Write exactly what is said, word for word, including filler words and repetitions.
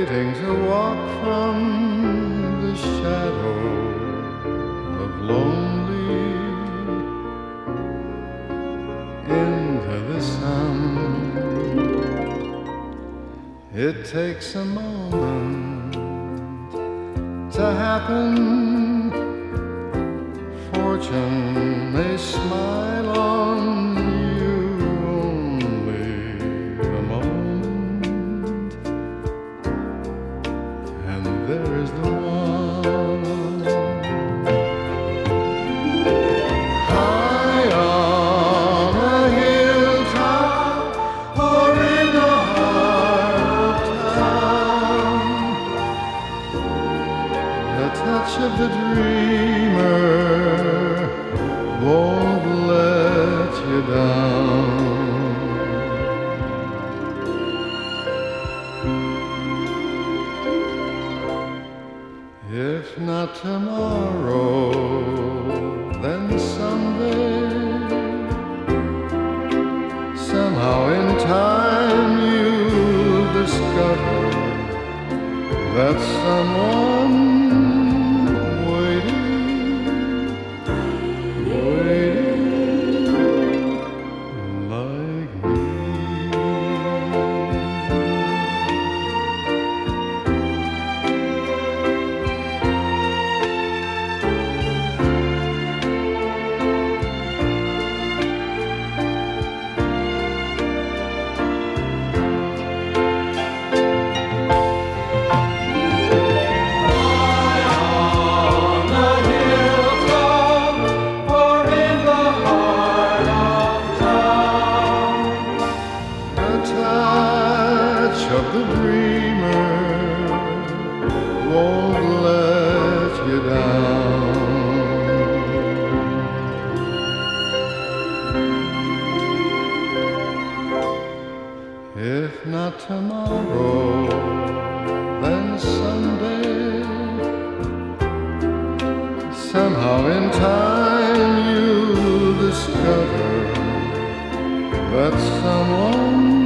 waiting to walk from the shadow of lonely into the sun. It takes a moment to happen. Fortune may smile on you only a moment, and there is the one high on a hilltop or in the heart of town. The touch of the dreamer won't let you down. If not tomorrow, then someday, somehow in time you'll discover that someone of the dreamer won't let you down. If not tomorrow, then someday, somehow in time you'll discover that someone